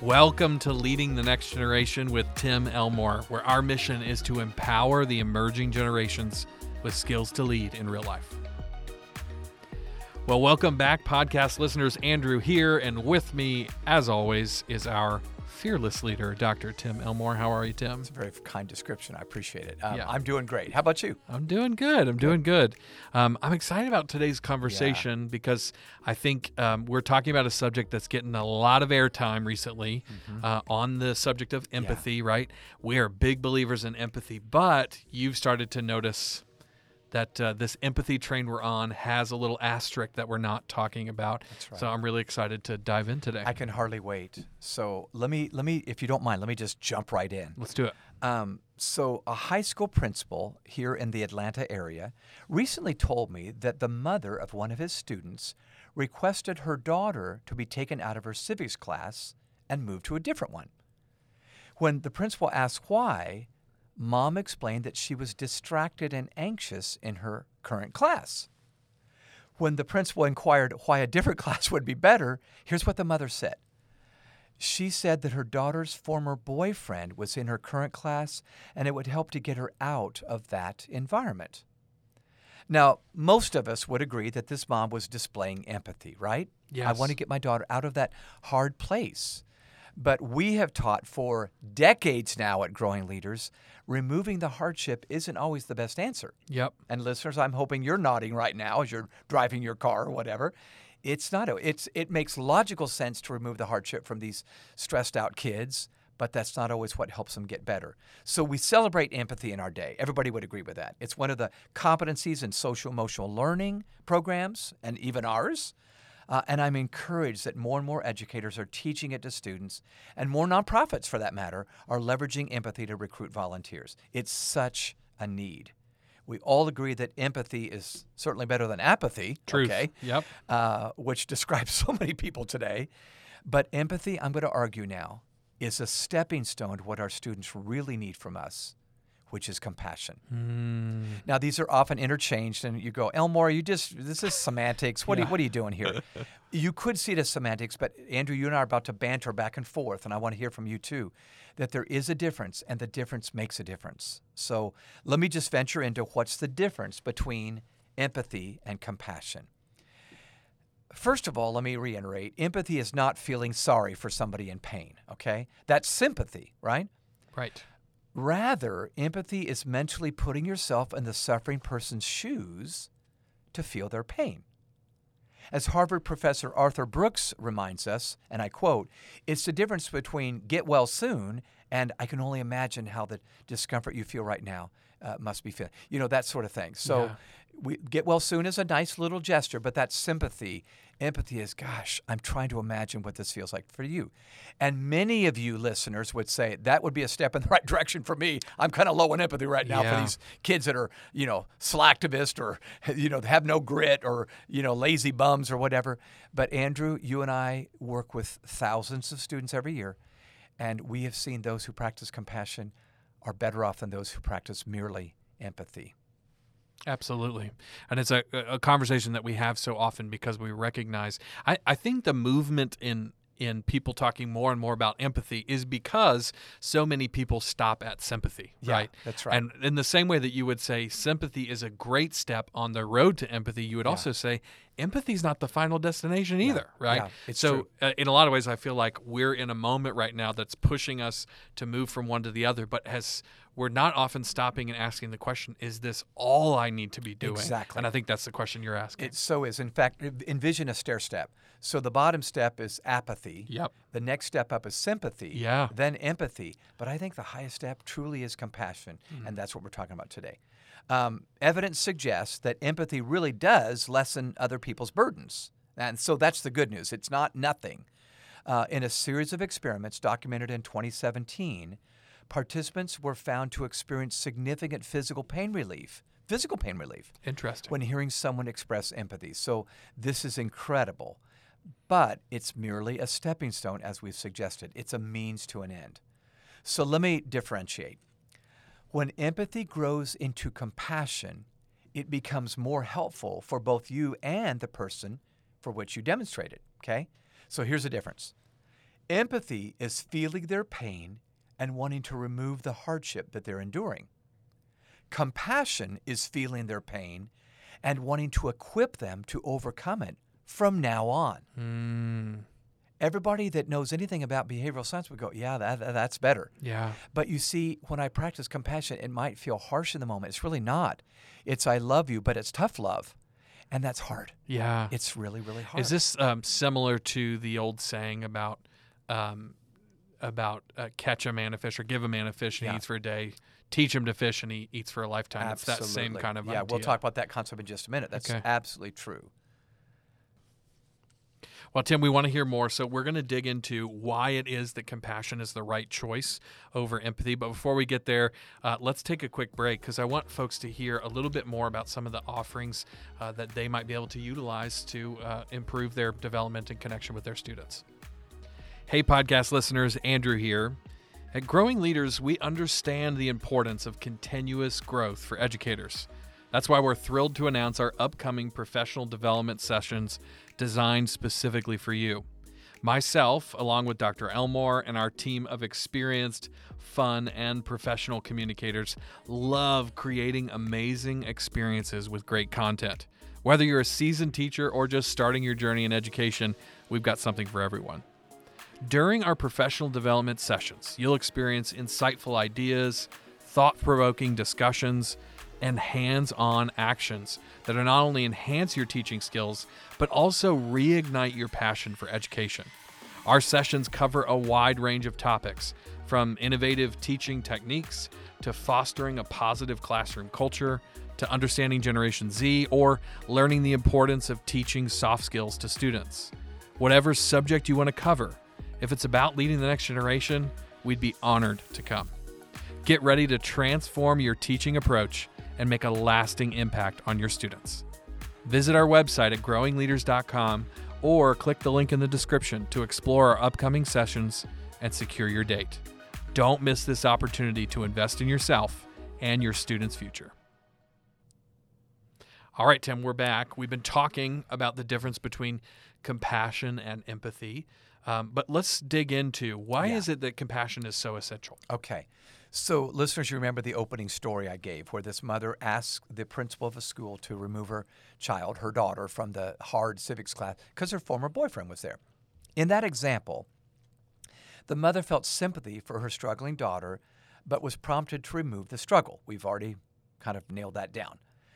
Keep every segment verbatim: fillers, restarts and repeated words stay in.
Welcome to Leading the Next Generation with Tim Elmore, where our mission is to empower the emerging generations with skills to lead in real life. Well, welcome back, podcast listeners. Andrew here, and with me, as always, is our fearless leader, Doctor Tim Elmore. How are you, Tim? It's a very kind description. I appreciate it. Um, Yeah. I'm doing great. How about you? I'm doing good. I'm doing good. Um, I'm excited about today's conversation because I think um, we're talking about a subject that's getting a lot of airtime recently uh, on the subject of empathy, right? We are big believers in empathy, but you've started to notice that uh, this empathy train we're on has a little asterisk that we're not talking about. That's right. So I'm really excited to dive in today. I can hardly wait. So let me, let me, if you don't mind, let me just jump right in. Let's do it. Um, so a high school principal here in the Atlanta area recently told me that the mother of one of his students requested her daughter to be taken out of her civics class and moved to a different one. When the principal asked why, Mom explained that she was distracted and anxious in her current class. When the principal inquired why a different class would be better, here's what the mother said. She said that her daughter's former boyfriend was in her current class and it would help to get her out of that environment. Now, most of us would agree that this mom was displaying empathy, right? Yes. I want to get my daughter out of that hard place. But we have taught for decades now at Growing Leaders, removing the hardship isn't always the best answer. Yep. And listeners, I'm hoping you're nodding right now as you're driving your car or whatever. It's not. It's it makes logical sense to remove the hardship from these stressed out kids, but that's not always what helps them get better. So we celebrate empathy in our day. Everybody would agree with that. It's one of the competencies in social emotional learning programs and even ours. Uh, and I'm encouraged that more and more educators are teaching it to students, and more nonprofits, for that matter, are leveraging empathy to recruit volunteers. It's such a need. We all agree that empathy is certainly better than apathy, Truth. okay? Yep. Uh, which describes so many people today. But empathy, I'm going to argue now, is a stepping stone to what our students really need from us, which is compassion. Mm. Now, these are often interchanged, and you go, Elmore, you just this is semantics. What, Yeah. are, you, what are you doing here? You could see it as semantics, but Andrew, you and I are about to banter back and forth, and I want to hear from you too, that there is a difference, and the difference makes a difference. So let me just venture into what's the difference between empathy and compassion. First of all, let me reiterate, empathy is not feeling sorry for somebody in pain, okay? That's sympathy, right? Right. Rather, empathy is mentally putting yourself in the suffering person's shoes to feel their pain. As Harvard professor Arthur Brooks reminds us, and I quote, it's the difference between get well soon and I can only imagine how the discomfort you feel right now uh, must be feeling. You know, that sort of thing. So Yeah. we, get well soon is a nice little gesture, but that's sympathy. Empathy is, gosh, I'm trying to imagine what this feels like for you. And many of you listeners would say, that would be a step in the right direction for me. I'm kind of low on empathy right now Yeah. for these kids that are, you know, slacktivist or, you know, have no grit or, you know, lazy bums or whatever. But Andrew, you and I work with thousands of students every year, and we have seen those who practice compassion are better off than those who practice merely empathy. Absolutely. And it's a, a conversation that we have so often because we recognize, I, I think the movement in in people talking more and more about empathy is because so many people stop at sympathy, Yeah, right? that's right. And in the same way that you would say sympathy is a great step on the road to empathy, you would Yeah. also say empathy is not the final destination either, right? Yeah, it's so true. Uh, in a lot of ways, I feel like we're in a moment right now that's pushing us to move from one to the other, but has we're not often stopping and asking the question, is this all I need to be doing? Exactly. And I think that's the question you're asking. It so is. In fact, envision a stair step. So the bottom step is apathy. Yep. The next step up is sympathy. Yeah. Then empathy. But I think the highest step truly is compassion, and that's what we're talking about today. Um, evidence suggests that empathy really does lessen other people's burdens. And so that's the good news. It's not nothing. Uh, in a series of experiments documented in twenty seventeen, participants were found to experience significant physical pain relief, physical pain relief, Interesting. when hearing someone express empathy. So this is incredible, but it's merely a stepping stone, as we've suggested. It's a means to an end. So let me differentiate. When empathy grows into compassion, it becomes more helpful for both you and the person for which you demonstrate it, okay? So here's the difference. Empathy is feeling their pain and wanting to remove the hardship that they're enduring. Compassion is feeling their pain and wanting to equip them to overcome it from now on. Mm. Everybody that knows anything about behavioral science would go, yeah, that, that's better. Yeah. But you see, when I practice compassion, it might feel harsh in the moment. It's really not. It's I love you, but it's tough love. And that's hard. Yeah. It's really, really hard. Is this um, similar to the old saying about um, about uh, catch a man a fish or give a man a fish and Yeah. he eats for a day, teach him to fish and he eats for a lifetime? Absolutely. It's that same kind of yeah, idea. we'll talk about that concept in just a minute. That's Okay. absolutely true. Well, Tim, we want to hear more, so we're going to dig into why it is that compassion is the right choice over empathy. But before we get there, uh, let's take a quick break because I want folks to hear a little bit more about some of the offerings uh, that they might be able to utilize to uh, improve their development and connection with their students. Hey, podcast listeners, Andrew here. At Growing Leaders, we understand the importance of continuous growth for educators. That's why we're thrilled to announce our upcoming professional development sessions designed specifically for you. Myself, along with Doctor Elmore and our team of experienced, fun, and professional communicators, love creating amazing experiences with great content. Whether you're a seasoned teacher or just starting your journey in education, we've got something for everyone. During our professional development sessions, you'll experience insightful ideas, thought-provoking discussions, and hands-on actions that are not only enhance your teaching skills, but also reignite your passion for education. Our sessions cover a wide range of topics, from innovative teaching techniques to fostering a positive classroom culture, to understanding Generation Z, or learning the importance of teaching soft skills to students. Whatever subject you want to cover, if it's about leading the next generation, we'd be honored to come. Get ready to transform your teaching approach and make a lasting impact on your students. Visit our website at growing leaders dot com or click the link in the description to explore our upcoming sessions and secure your date. Don't miss this opportunity to invest in yourself and your students' future. All right, Tim, we're back. We've been talking about the difference between compassion and empathy, um, but let's dig into why Yeah. is it that compassion is so essential? Okay. So, listeners, you remember the opening story I gave where this mother asked the principal of a school to remove her child, her daughter, from the hard civics class because her former boyfriend was there. In that example, the mother felt sympathy for her struggling daughter, but was prompted to remove the struggle. We've already kind of nailed that down.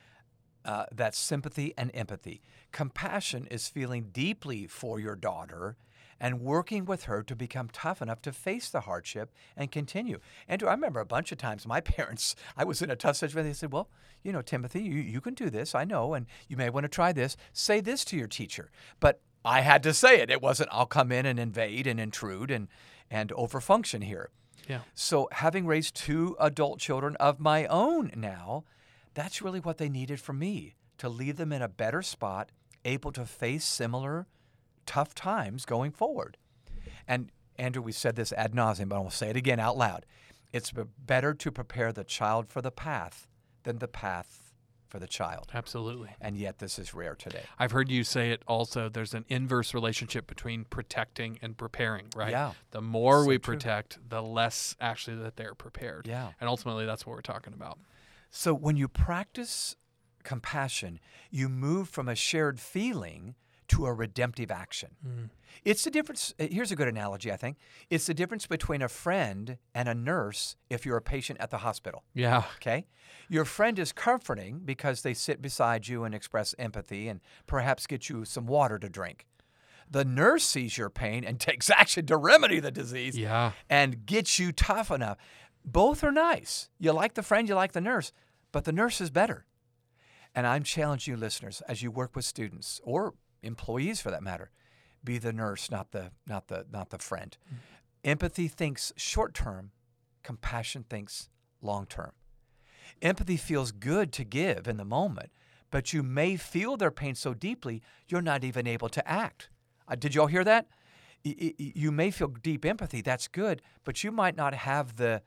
Uh, that's sympathy and empathy. Compassion is feeling deeply for your daughter and working with her to become tough enough to face the hardship and continue. Andrew, I remember a bunch of times my parents, I was in a tough situation, they said, well, you know, Timothy, you, you can do this, I know, and you may want to try this. Say this to your teacher. But I had to say it. It wasn't, I'll come in and invade and intrude and, and overfunction here. Yeah. So having raised two adult children of my own now, that's really what they needed from me, to leave them in a better spot, able to face similar tough times going forward. And Andrew, we said this ad nauseum, but I will say it again out loud. It's better to prepare the child for the path than the path for the child. Absolutely. And yet this is rare today. I've heard you say it also, there's an inverse relationship between protecting and preparing, right? Yeah. The more So we true. protect, the less actually that they're prepared. Yeah. And ultimately, that's what we're talking about. So when you practice compassion, you move from a shared feeling to a redemptive action. Mm. It's the difference. Here's a good analogy, I think. It's the difference between a friend and a nurse if you're a patient at the hospital. Yeah. Okay? Your friend is comforting because they sit beside you and express empathy and perhaps get you some water to drink. The nurse sees your pain and takes action to remedy the disease Yeah. and gets you tough enough. Both are nice. You like the friend, you like the nurse, but the nurse is better. And I'm challenging you, listeners, as you work with students or employees for that matter, be the nurse, not the not the not the friend. Mm-hmm. Empathy thinks short term, compassion thinks long term. Empathy feels good to give in the moment, but you may feel their pain so deeply you're not even able to act. Uh, did y'all hear that? Y- y- you may feel deep empathy, that's good, but you might not have the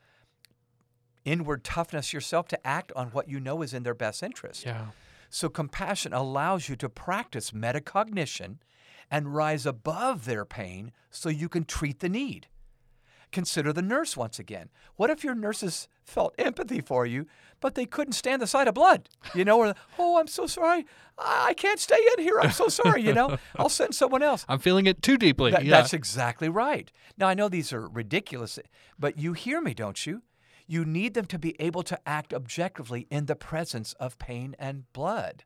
inward toughness yourself to act on what you know is in their best interest. Yeah. So compassion allows you to practice metacognition and rise above their pain so you can treat the need. Consider the nurse once again. What if your nurses felt empathy for you, but they couldn't stand the sight of blood? You know, or, oh, I'm so sorry. I can't stay in here. I'm so sorry. You know, I'll send someone else. I'm feeling it too deeply. That, yeah. That's exactly right. Now, I know these are ridiculous, but you hear me, don't you? You need them to be able to act objectively in the presence of pain and blood.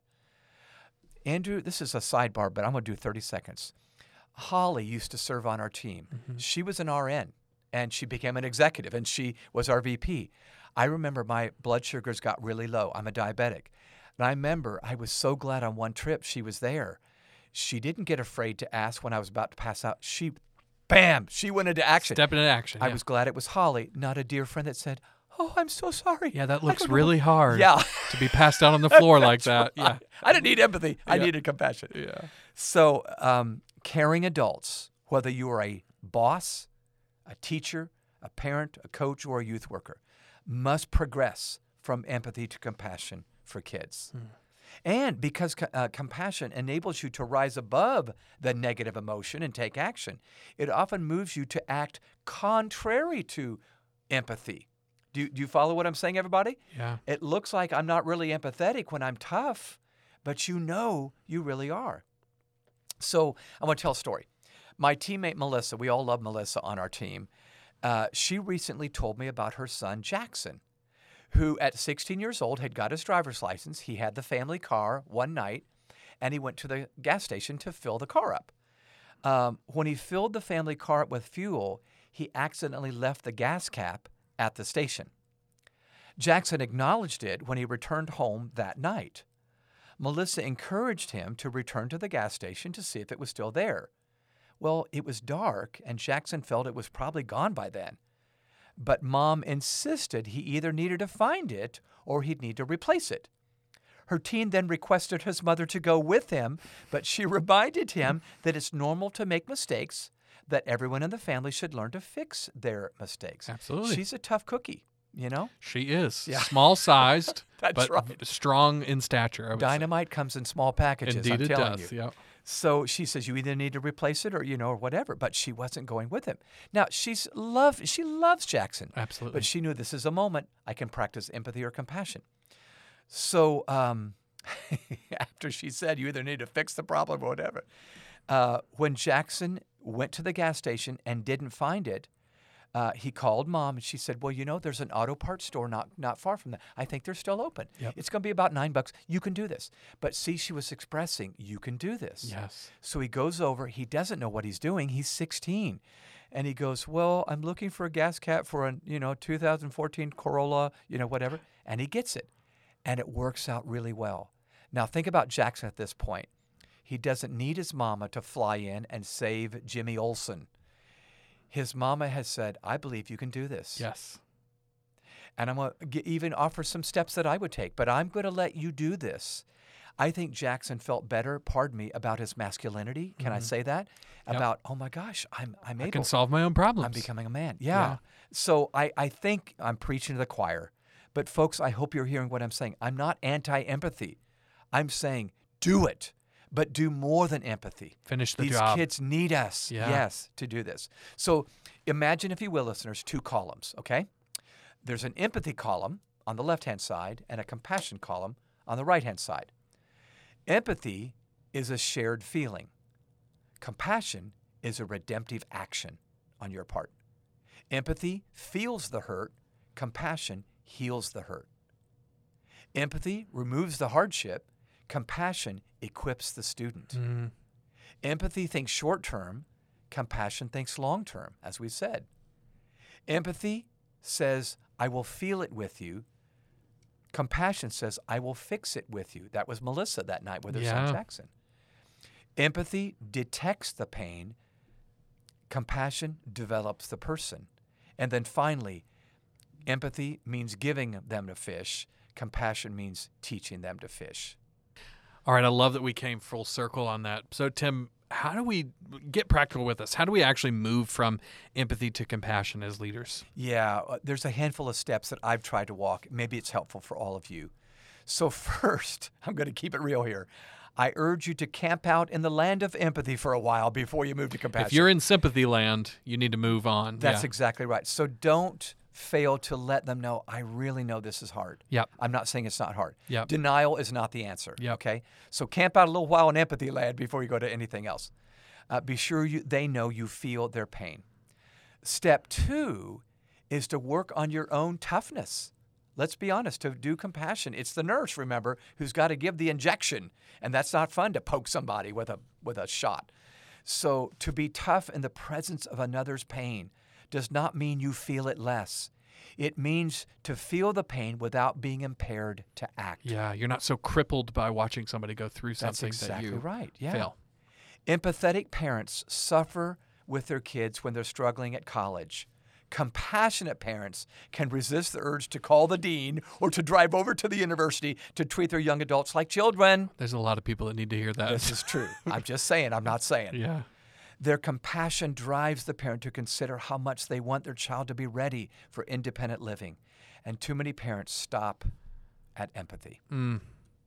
Andrew, this is a sidebar, but I'm going to do thirty seconds. Holly used to serve on our team. Mm-hmm. She was an R N, and she became an executive, and she was our V P. I remember my blood sugars got really low. I'm a diabetic. And I remember I was so glad on one trip she was there. She didn't get afraid to ask when I was about to pass out. She, bam, she went into action. Step into action. I yeah. was glad it was Holly, not a dear friend that said, oh, I'm so sorry. Yeah, that looks really hard yeah. to be passed out on the floor like that. Right. Yeah, I didn't need empathy. I yeah. needed compassion. Yeah. So um, caring adults, whether you are a boss, a teacher, a parent, a coach, or a youth worker, must progress from empathy to compassion for kids. Hmm. And because uh, compassion enables you to rise above the negative emotion and take action, it often moves you to act contrary to empathy. Do, do you follow what I'm saying, everybody? Yeah. It looks like I'm not really empathetic when I'm tough, but you know you really are. So I want to tell a story. My teammate Melissa, we all love Melissa on our team, uh, she recently told me about her son Jackson, who at sixteen years old had got his driver's license. He had the family car one night, and he went to the gas station to fill the car up. Um, when he filled the family car up with fuel, he accidentally left the gas cap at the station. Jackson acknowledged it when he returned home that night. Melissa encouraged him to return to the gas station to see if it was still there. Well, it was dark, and Jackson felt it was probably gone by then. But Mom insisted he either needed to find it or he'd need to replace it. Her teen then requested his mother to go with him, but she reminded him that it's normal to make mistakes, that everyone in the family should learn to fix their mistakes. Absolutely. She's a tough cookie, you know? She is. Yeah. Small-sized, That's but right. strong in stature. I would Dynamite say. comes in small packages, Indeed I'm it telling does. you. Yeah. So she says, you either need to replace it or, you know, or whatever. But she wasn't going with him. Now, she's love, she loves Jackson. Absolutely. But she knew this is a moment I can practice empathy or compassion. So um, after she said, you either need to fix the problem or whatever, uh, when Jackson went to the gas station and didn't find it, Uh, he called Mom, and she said, well, you know, there's an auto parts store not, not far from that. I think they're still open. Yep. It's going to be about nine bucks. You can do this. But see, she was expressing, you can do this. Yes. So he goes over. He doesn't know what he's doing. He's sixteen. And he goes, well, I'm looking for a gas cap for a, you know, two thousand fourteen Corolla, you know, whatever. And he gets it. And it works out really well. Now, think about Jackson at this point. He doesn't need his mama to fly in and save Jimmy Olsen. His mama has said, I believe you can do this. Yes. And I'm going to even offer some steps that I would take, but I'm going to let you do this. I think Jackson felt better, pardon me, about his masculinity. Can mm-hmm. I say that? Yep. About, oh my gosh, I'm I'm able. I can solve my own problems. I'm becoming a man. Yeah. Yeah. So I, I think I'm preaching to the choir. But folks, I hope you're hearing what I'm saying. I'm not anti-empathy. I'm saying do it. But do more than empathy. Finish the These job. These kids need us, yeah. yes, to do this. So imagine, if you will, listeners, two columns, okay? There's an empathy column on the left-hand side and a compassion column on the right-hand side. Empathy is a shared feeling. Compassion is a redemptive action on your part. Empathy feels the hurt. Compassion heals the hurt. Empathy removes the hardship. Compassion equips the student. Mm. Empathy thinks short-term. Compassion thinks long-term, as we said. Empathy says, I will feel it with you. Compassion says, I will fix it with you. That was Melissa that night with her yeah. son Jackson. Empathy detects the pain. Compassion develops the person. And then finally, empathy means giving them to fish. Compassion means teaching them to fish. All right, I love that we came full circle on that. So, Tim, how do we get practical with this? How do we actually move from empathy to compassion as leaders? Yeah, there's a handful of steps that I've tried to walk. Maybe it's helpful for all of you. So first, I'm going to keep it real here. I urge you to camp out in the land of empathy for a while before you move to compassion. If you're in sympathy land, you need to move on. That's yeah. exactly right. So don't fail to let them know, I really know this is hard. Yep. I'm not saying it's not hard. Yep. Denial is not the answer. Yep. Okay? So camp out a little while in empathy land before you go to anything else. Uh, be sure you, they know you feel their pain. Step two is to work on your own toughness. Let's be honest, to do compassion. It's the nurse, remember, who's got to give the injection. And that's not fun to poke somebody with a with a shot. So to be tough in the presence of another's pain does not mean you feel it less. It means to feel the pain without being impaired to act. Yeah, you're not so crippled by watching somebody go through something That's exactly that you right. Yeah. fail. Empathetic parents suffer with their kids when they're struggling at college. Compassionate parents can resist the urge to call the dean or to drive over to the university to treat their young adults like children. There's a lot of people that need to hear that. This is true. I'm just saying. I'm not saying. Yeah. Their compassion drives the parent to consider how much they want their child to be ready for independent living. And too many parents stop at empathy. Mm.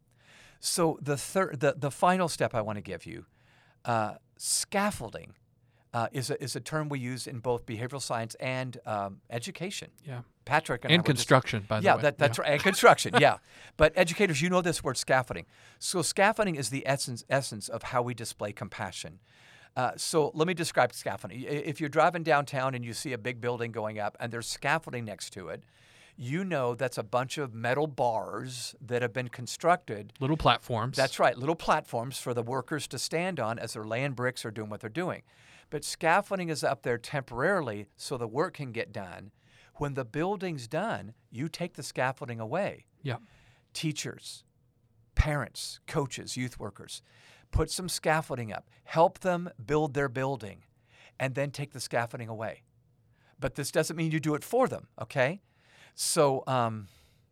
So the third, the, the final step I want to give you, uh, scaffolding. Uh, is a is a term we use in both behavioral science and um, education. Yeah. Patrick and, And I were just- construction, by the yeah, way. that, that's Yeah. right. And construction, yeah. But educators, you know this word scaffolding. So scaffolding is the essence essence of how we display compassion. Uh, so let me describe scaffolding. I- If you're driving downtown and you see a big building going up and there's scaffolding next to it, you know that's a bunch of metal bars that have been constructed. Little platforms. That's right, little platforms for the workers to stand on as they're laying bricks or doing what they're doing. But scaffolding is up there temporarily so the work can get done. When the building's done, you take the scaffolding away. Yeah. Teachers, parents, coaches, youth workers, put some scaffolding up. Help them build their building and then take the scaffolding away. But this doesn't mean you do it for them, okay? So um,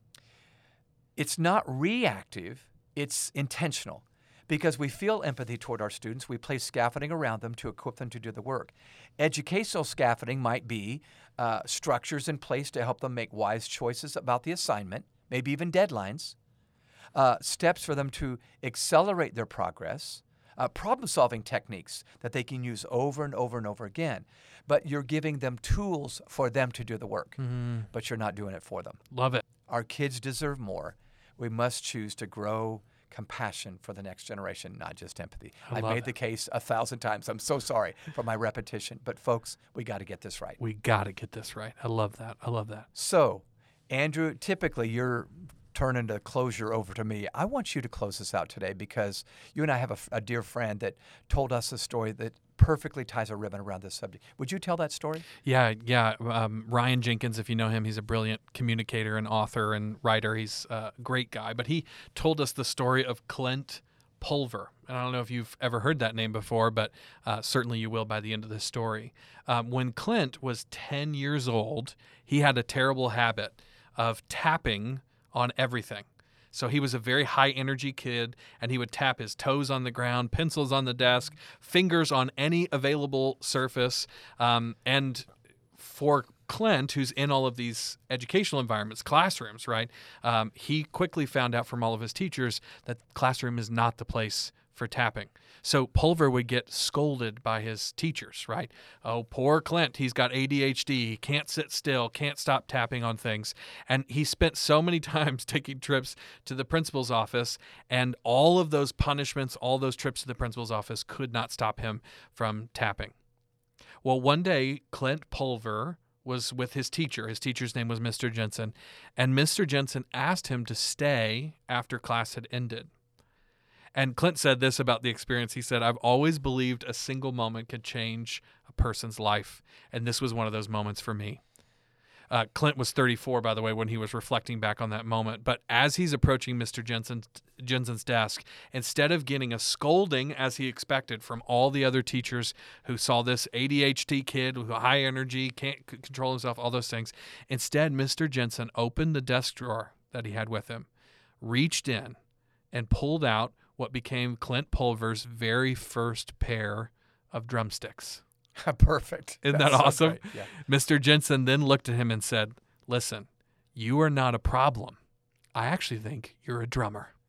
it's not reactive, it's intentional. Because we feel empathy toward our students, we place scaffolding around them to equip them to do the work. Educational scaffolding might be uh, structures in place to help them make wise choices about the assignment, maybe even deadlines, uh, steps for them to accelerate their progress, uh, problem-solving techniques that they can use over and over and over again. But you're giving them tools for them to do the work, Mm-hmm. but you're not doing it for them. Love it. Our kids deserve more. We must choose to grow compassion for the next generation, not just empathy. I I've love made it. the case a thousand times. I'm so sorry for my repetition. But folks, we got to get this right. We got to get this right. I love that. I love that. So, Andrew, typically you're turning the closure over to me. I want you to close this out today because you and I have a, a dear friend that told us a story that perfectly ties a ribbon around this subject. Would you tell that story? Yeah, yeah. Um, Ryan Jenkins, if you know him, he's a brilliant communicator and author and writer. He's a great guy. But he told us the story of Clint Pulver. And I don't know if you've ever heard that name before, but uh, certainly you will by the end of this story. Um, when Clint was ten years old, he had a terrible habit of tapping on everything. So he was a very high energy kid, and he would tap his toes on the ground, pencils on the desk, fingers on any available surface. Um, and for Clint, who's in all of these educational environments, classrooms, right? Um, he quickly found out from all of his teachers that classroom is not the place for tapping. So Pulver would get scolded by his teachers, right? Oh, poor Clint, he's got A D H D, he can't sit still, can't stop tapping on things. And he spent so many times taking trips to the principal's office, and all of those punishments, all those trips to the principal's office could not stop him from tapping. Well, one day, Clint Pulver was with his teacher. His teacher's name was Mister Jensen, and Mister Jensen asked him to stay after class had ended. And Clint said this about the experience. He said, I've always believed a single moment could change a person's life, and this was one of those moments for me. Uh, Clint was thirty-four, by the way, when he was reflecting back on that moment. But as he's approaching Mister Jensen, Jensen's desk, instead of getting a scolding, as he expected from all the other teachers who saw this A D H D kid with high energy, can't c- control himself, all those things, instead, Mister Jensen opened the desk drawer that he had with him, reached in, and pulled out what became Clint Pulver's very first pair of drumsticks. Perfect. Isn't That's that so awesome? great. Yeah. Mister Jensen then looked at him and said, listen, you are not a problem. I actually think you're a drummer.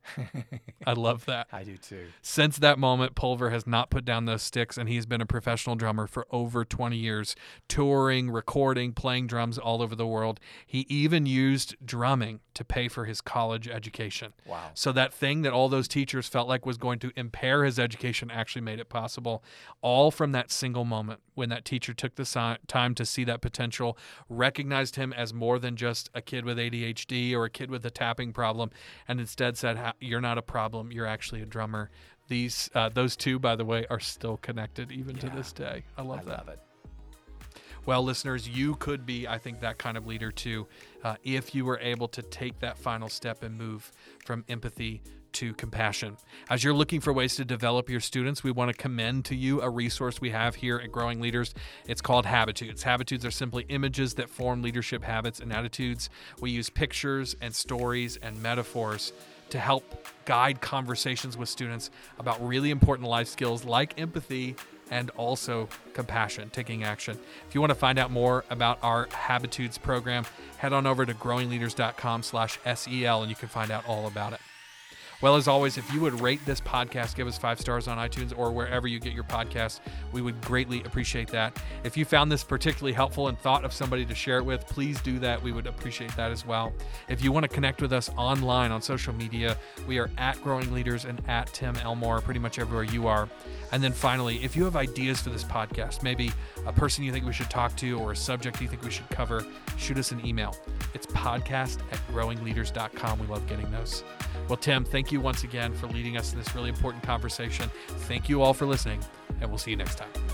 I love that. I do too. Since that moment, Pulver has not put down those sticks, and he's been a professional drummer for over twenty years, touring, recording, playing drums all over the world. He even used drumming to pay for his college education. Wow. So that thing that all those teachers felt like was going to impair his education actually made it possible, all from that single moment when that teacher took the si- time to see that potential, recognized him as more than just a kid with A D H D or a kid with a tapping problem, and instead said, "You're not a problem. You're actually a drummer." These, uh, those two, by the way, are still connected even Yeah. to this day. I love I that. love it. Well, listeners, you could be, I think, that kind of leader too, uh, if you were able to take that final step and move from empathy to compassion. As you're looking for ways to develop your students, we want to commend to you a resource we have here at Growing Leaders. It's called Habitudes. Habitudes are simply images that form leadership habits and attitudes. We use pictures and stories and metaphors to help guide conversations with students about really important life skills like empathy and also compassion, taking action. If you want to find out more about our Habitudes program, head on over to growing leaders dot com slash S E L and you can find out all about it. Well, as always, if you would rate this podcast, give us five stars on iTunes or wherever you get your podcasts, we would greatly appreciate that. If you found this particularly helpful and thought of somebody to share it with, please do that. We would appreciate that as well. If you want to connect with us online on social media, we are at Growing Leaders and at Tim Elmore, pretty much everywhere you are. And then finally, if you have ideas for this podcast, maybe a person you think we should talk to or a subject you think we should cover, shoot us an email. It's podcast at growing leaders dot com. We love getting those. Well, Tim, thank you once again for leading us in this really important conversation. Thank you all for listening, and we'll see you next time.